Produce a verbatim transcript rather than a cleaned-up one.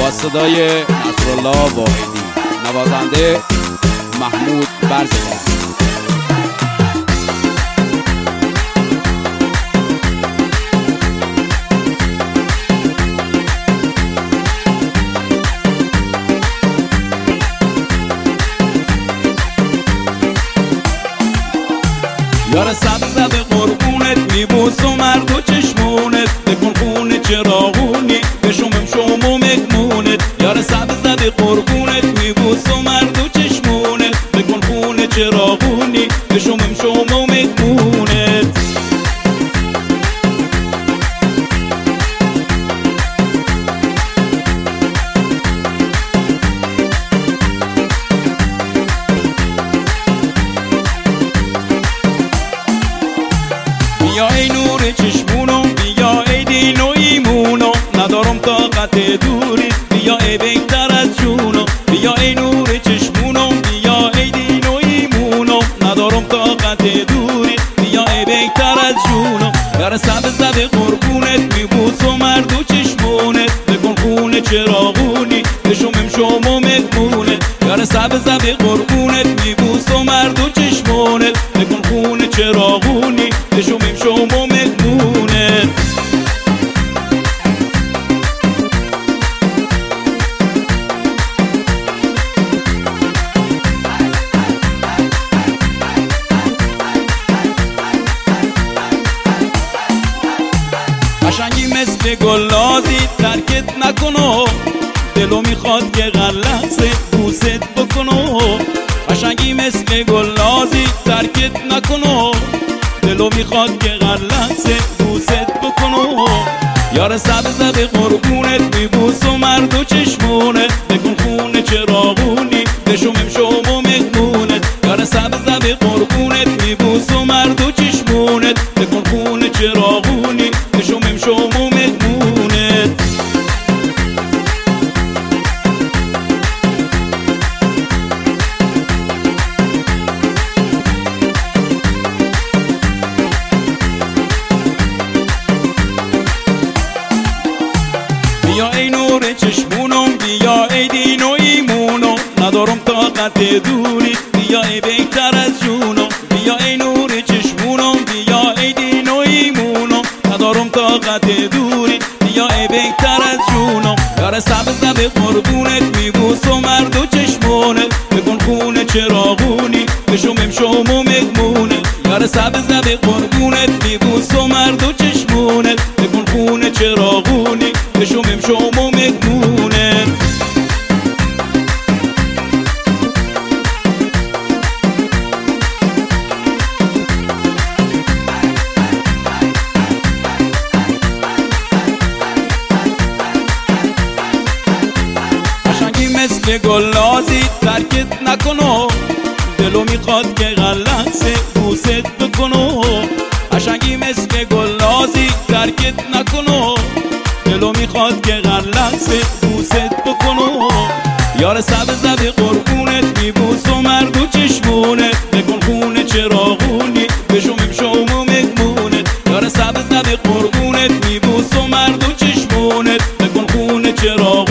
با صدای نصرالله واحدی، نوازنده محمود برزگر. یار سبزه به قربونت میبوس و مرد و چشمونت بکن خونه چراغونی بشومم شومو مگمونت. یار سبزه به قربونت میبوس و مرد و چشمونت بکن خونه چراغونی بشومم شومو مگمونت. بیا ای نور چشمونو، بیا ای دین و ایمونو، ندارم طاقت دوری، بیا ای بهتر از جونو. بیا ای نور چشمونو، بیا ای دین و ایمونو، ندارم طاقت دوری، بیا ای بهتر از جونو. یار سبزه به قربونت میبوس و مرد و چشمونت بکن خونه چراغونی بشومم شومو مگمونت. یار سبزه به قربونت میبوس و مرد و چشمونت بکن خونه چراغونی بشومم شومو مگمونت. قشنگی مثل گلازی ترکت نکنو، دلو میخواد که غلطه بوست بکنو. قشنگی مثل گلازی ترکت نکنو، دلو میخواد که غلطه بوست بکنو. یار سبزه به قربونت میبوس و مرد و چشمونت بکن خونه چراغونی بشومم شومو مگمونت. یار سبزه به قربونت میبوس و مرد و چشمونت بکن خونه چراغونی بشومم شومو مگمونت. بیا ای نور چشمونم، بیا ای دین و ایمونو، ندارم طاقت دوری، بیا ای بهتر از جونو. بیا ای نور چشمونم، بیا ای دین و ایمونو، ندارم طاقت دوری، بیا ای بهتر از جونو. یار سبزه به قربونت میبوس و مرد و چشمونت بکن خونه چراغونی بشومم شومو مگمونت. یار سبزه به قربونت میبوس و مرد و چشمونت بکن خونه چراغونی بشومم شومو مگمونت. قشنگی مثل گلازی ترکت نکنو، دلو میخواد که غلطه بوست بکنو. قشنگی مثل گلازی ترکت نکنو، دلو میخواد که غلطه بوست بکنو. یار سبزه به قربونت میبوس و مرد و چشمونت بکن خونه چراغونی بشومم شومو مگمونت. یار سبزه به قربونت میبوس و مرد و چشمونت بکن خونه چراغونی